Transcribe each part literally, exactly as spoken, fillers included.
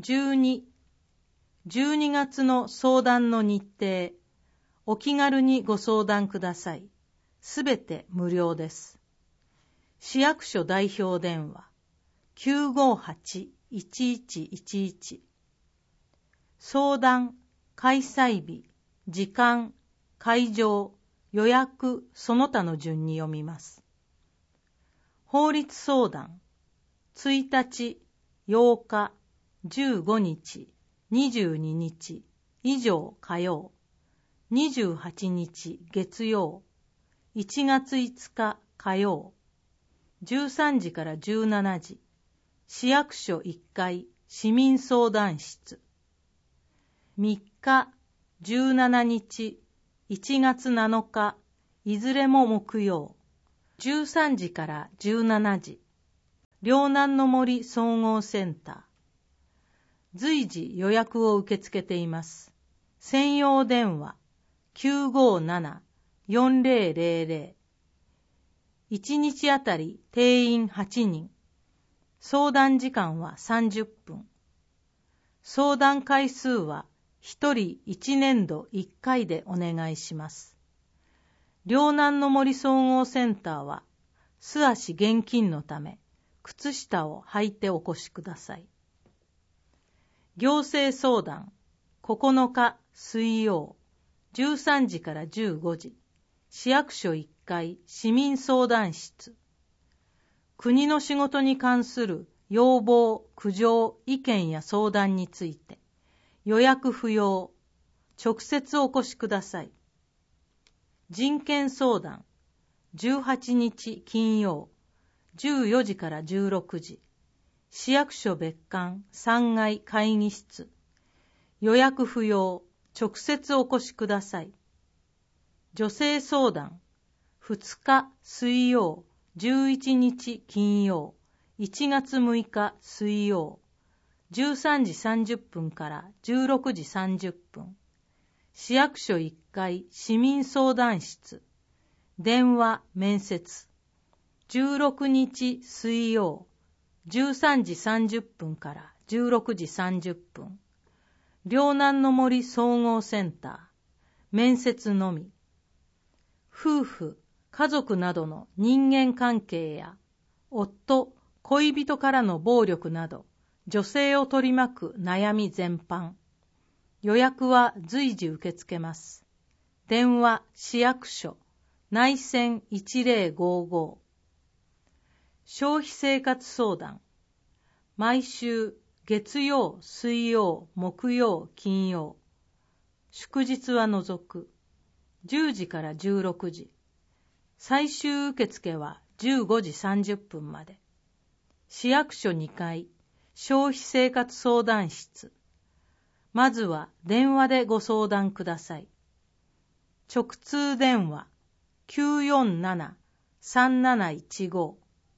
じゅうに、じゅうにがつの相談の日程、お気軽にご相談ください。すべて無料です。市役所代表電話 きゅうごはち いちいちいちいち。相談、開催日、時間、会場、予約、その他の順に読みます。法律相談、ついたち、ようか、じゅうごにち、にじゅうににち、以上火曜、にじゅうはちにち月曜、いちがついつか火曜、じゅうさんじからじゅうしちじ、市役所いっかい市民相談室。みっか、じゅうしちにち、いちがつなのか、いずれも木曜、じゅうさんじからじゅうしちじ、両南の森総合センター。随時予約を受け付けています。専用電話 きゅうごなな よんぜろぜろぜろ。いちにちあたり定員はちにん。相談時間はさんじゅっぷん。相談回数はひとりいちねんどいっかいでお願いします。両南の森総合センターは素足厳禁のため、靴下を履いてお越しください。行政相談、ここのか水曜、じゅうさんじからじゅうごじ、市役所いっかい市民相談室。国の仕事に関する要望、苦情、意見や相談について、予約不要、直接お越しください。人権相談、じゅうはちにち金曜、じゅうよじからじゅうろくじ、市役所別館さんがい会議室。予約不要、直接お越しください。女性相談、ふつか水曜、じゅういちにち金曜、いちがつむいか水曜、じゅうさんじさんじゅっぷんからじゅうろくじさんじゅっぷん。市役所いっかい市民相談室。電話面接。じゅうろくにち水曜、じゅうさんじさんじゅっぷんからじゅうろくじさんじゅっぷん。両南の森総合センター。面接のみ。夫婦、家族などの人間関係や、夫、恋人からの暴力など、女性を取り巻く悩み全般。予約は随時受け付けます。電話、市役所、内線いちぜろごご。消費生活相談。毎週、月曜、水曜、木曜、金曜。祝日は除く。じゅうじからじゅうろくじ。最終受付はじゅうごじさんじゅっぷんまで。市役所にかい、消費生活相談室。まずは電話でご相談ください。直通電話 きゅうよんなな さんなないちご。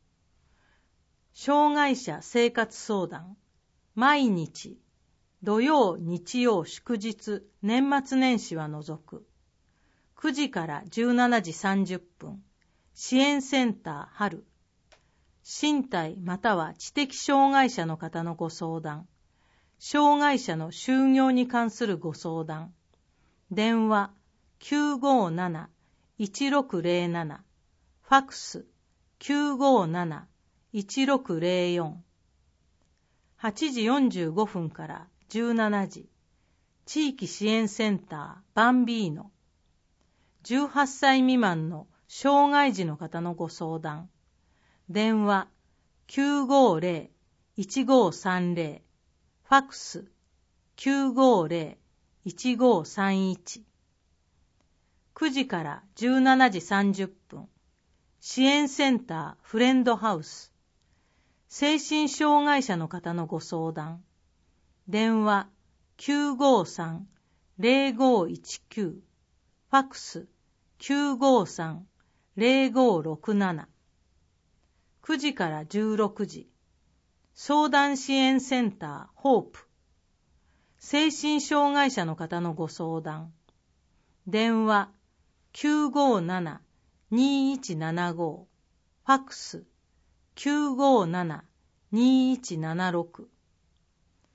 障害者生活相談。毎日、土曜、日曜、祝日、年末年始は除く。くじからじゅうしちじさんじゅっぷん。支援センター春。身体または知的障害者の方のご相談。障害者の就業に関するご相談。電話 きゅうごなな いちろくぜろなな。ファクス きゅうごなな いちろくぜろよん。はちじよんじゅうごふんからじゅうしちじ。地域支援センターバンビーノ。じゅうはっさい未満の障害児の方のご相談。電話 きゅうごぜろ いちごさんぜろ。ファクス きゅうごぜろ いちごさんいち。くじからじゅうしちじさんじゅっぷん。支援センターフレンドハウス。精神障害者の方のご相談。電話 きゅうごさん ぜろごいちきゅう。ファクス きゅうごさん ぜろごろくなな。くじからじゅうろくじ。相談支援センターホープ。精神障害者の方のご相談。電話 きゅうごなな にいちななご。ファクス きゅうごなな にいちななろく。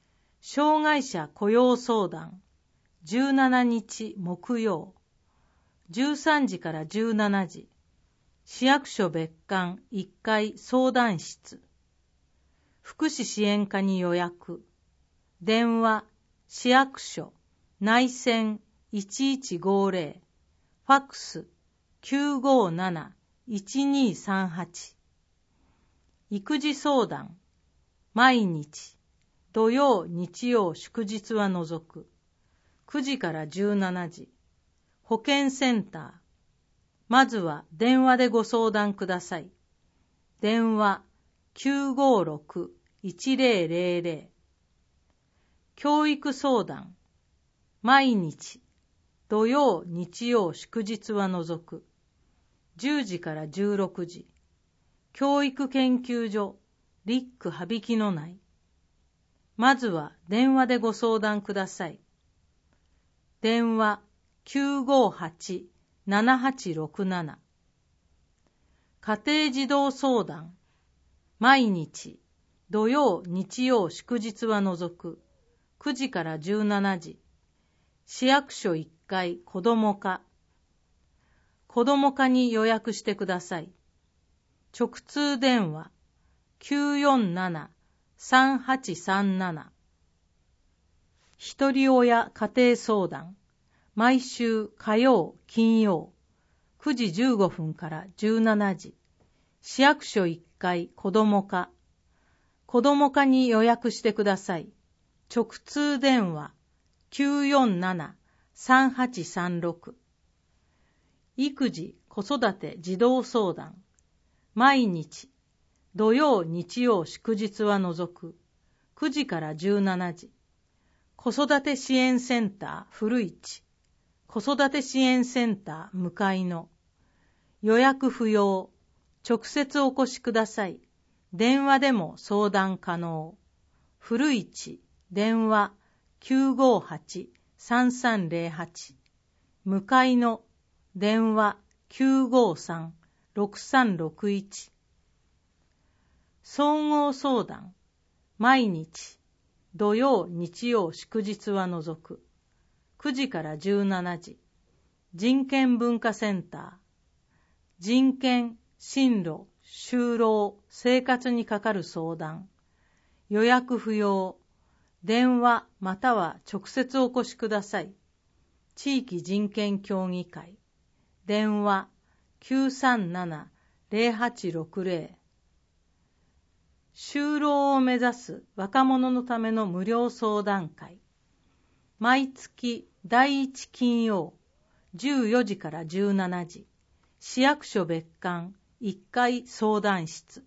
障害者雇用相談じゅうしちにち木曜じゅうさんじからじゅうしちじ、市役所別館いっかい相談室、福祉支援課に予約、電話市役所内線いちいちごぜろ、ファックスきゅうごなないちにさんはち。育児相談毎日土曜日曜祝日は除くくじからじゅうしちじ、保健センター、まずは電話でご相談ください。電話きゅうごろくいちぜろぜろぜろ。教育相談毎日土曜日曜祝日は除くじゅうじからじゅうろくじ、教育研究所リック羽曳野内。まずは電話でご相談ください。電話きゅうごはちななはちろくなな。家庭児童相談毎日土曜日曜祝日は除くくじからじゅうしちじ、市役所いっかい子ども課、子ども課に予約してください。直通電話きゅうよんななさんはちさんなな。ひとり親家庭相談毎週火曜金曜くじじゅうごふんからじゅうしちじ、市役所いっかい子ども課、子ども課に予約してください。直通電話きゅうよんななさんはちさんろく。育児子育て児童相談毎日土曜日曜祝日は除くくじからじゅうしちじ、子育て支援センター古市、子育て支援センター向かいの。予約不要、直接お越しください。電話でも相談可能。古市電話きゅうごはちさんさんぜろはち。向かいの電話きゅうごさんろくさんろくいち。総合相談毎日土曜日曜祝日は除くくじからじゅうしちじ、人権文化センター、人権、進路、就労、生活にかかる相談、予約不要、電話または直接お越しください。地域人権協議会、電話きゅうさんななぜろはちろくぜろ。就労を目指す若者のための無料相談会、毎月だいいち金曜じゅうよじからじゅうしちじ、市役所別館いっかい相談室。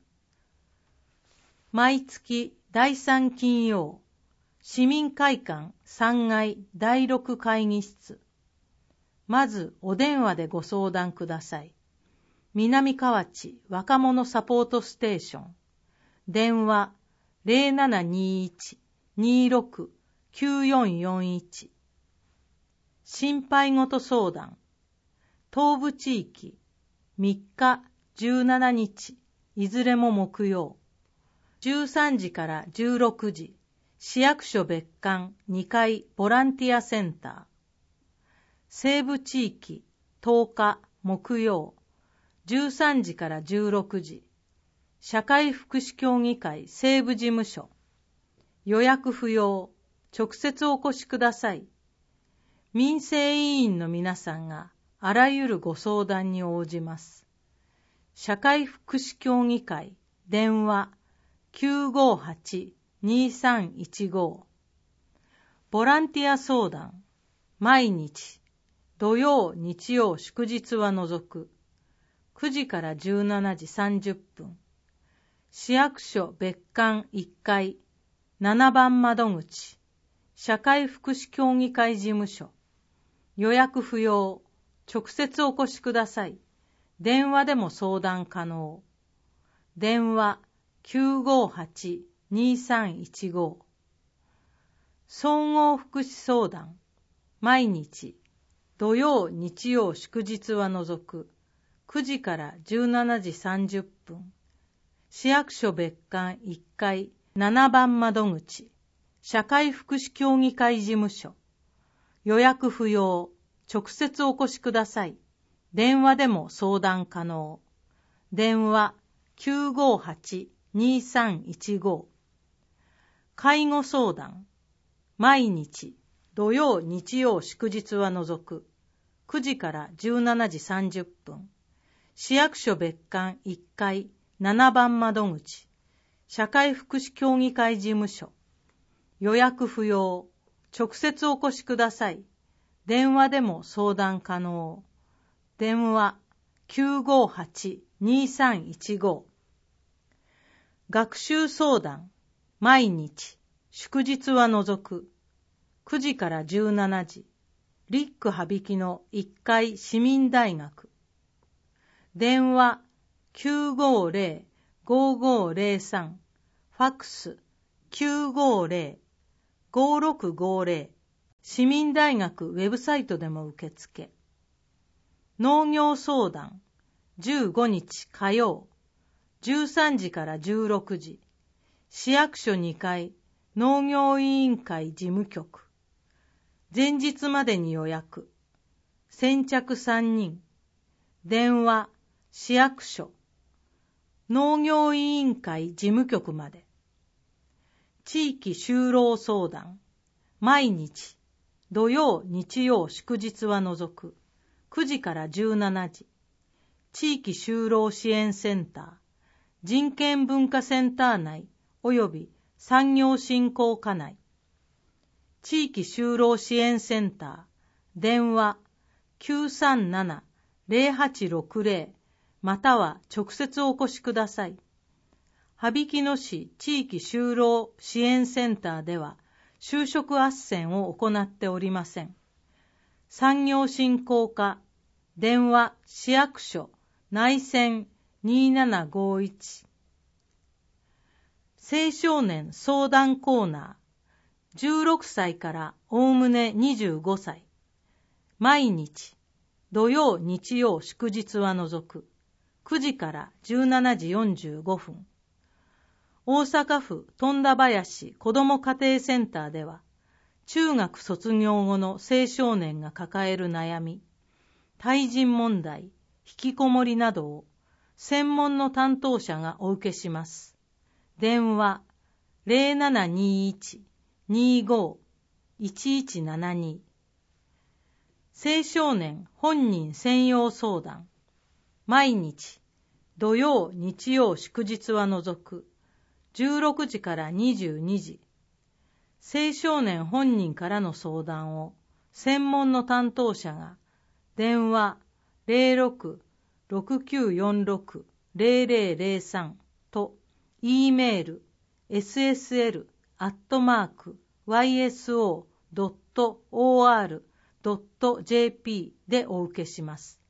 毎月だいさん金曜市民会館さんがいだいろく会議室。まずお電話でご相談ください。南河内若者サポートステーション、電話 ゼロななにいち にろく きゅうよんよんいち。心配事相談東部地域みっかじゅうしちにちいずれも木曜じゅうさんじからじゅうろくじ、市役所別館にかいボランティアセンター。西部地域とおか木曜じゅうさんじからじゅうろくじ、社会福祉協議会西部事務所。予約不要、直接お越しください。民生委員の皆さんがあらゆるご相談に応じます。社会福祉協議会電話きゅうごはちにさんいちご。ボランティア相談毎日土曜日曜祝日は除くくじからじゅうしちじさんじゅっぷん。市役所別館いっかいななばん窓口、社会福祉協議会事務所。予約不要、直接お越しください。電話でも相談可能。電話きゅうごはちにさんいちご。総合福祉相談毎日土曜日曜祝日は除くくじからじゅうしちじさんじゅっぷん。市役所別館いっかいななばん窓口、 社会福祉協議会事務所。予約不要。直接お越しください。電話でも相談可能。電話 きゅうごはち にさんいちご。介護相談。毎日、土曜、日曜、祝日は除く。くじからじゅうしちじさんじゅっぷん。市役所別館いっかいななばん窓口。社会福祉協議会事務所。予約不要。直接お越しください。電話でも相談可能。電話 きゅうごはち にさんいちご。学習相談。毎日、祝日は除く。くじからじゅうしちじ。リック羽曳のいっかい市民大学。電話 きゅうごゼロ ごごゼロさん。ファックス きゅうごゼロ ごろくごゼロ。市民大学ウェブサイトでも受付。農業相談。じゅうごにち火曜。じゅうさんじからじゅうろくじ。市役所にかい農業委員会事務局。前日までに予約。先着さんにん。電話、市役所。農業委員会事務局まで。地域就労相談。毎日、土曜、日曜、祝日は除く。くじからじゅうしちじ。地域就労支援センター。人権文化センター内及び産業振興課内。地域就労支援センター。電話 きゅうさんなな ゼロはちろくゼロ または直接お越しください。羽曳野市地域就労支援センターでは就職斡旋を行っておりません。産業振興課。電話市役所内線にーななごいち。青少年相談コーナー。じゅうろくさいからおおむねにじゅうごさい。毎日、土曜、日曜、祝日は除く。くじからじゅうしちじよんじゅうごふん。大阪府富田林子ども家庭センターでは、中学卒業後の青少年が抱える悩み、対人問題、引きこもりなどを専門の担当者がお受けします。電話 ゼロななにいち にーご いちいちななに。青少年本人専用相談。毎日、土曜、日曜、祝日は除く。じゅうろくじからにじゅうにじ。青少年本人からの相談を専門の担当者が電話 ゼロろく ろくきゅうよんろく ゼロゼロゼロさん と E メール エスエスエル アットマーク ワイエスオー ドット オーアール ドット ジェーピー でお受けします。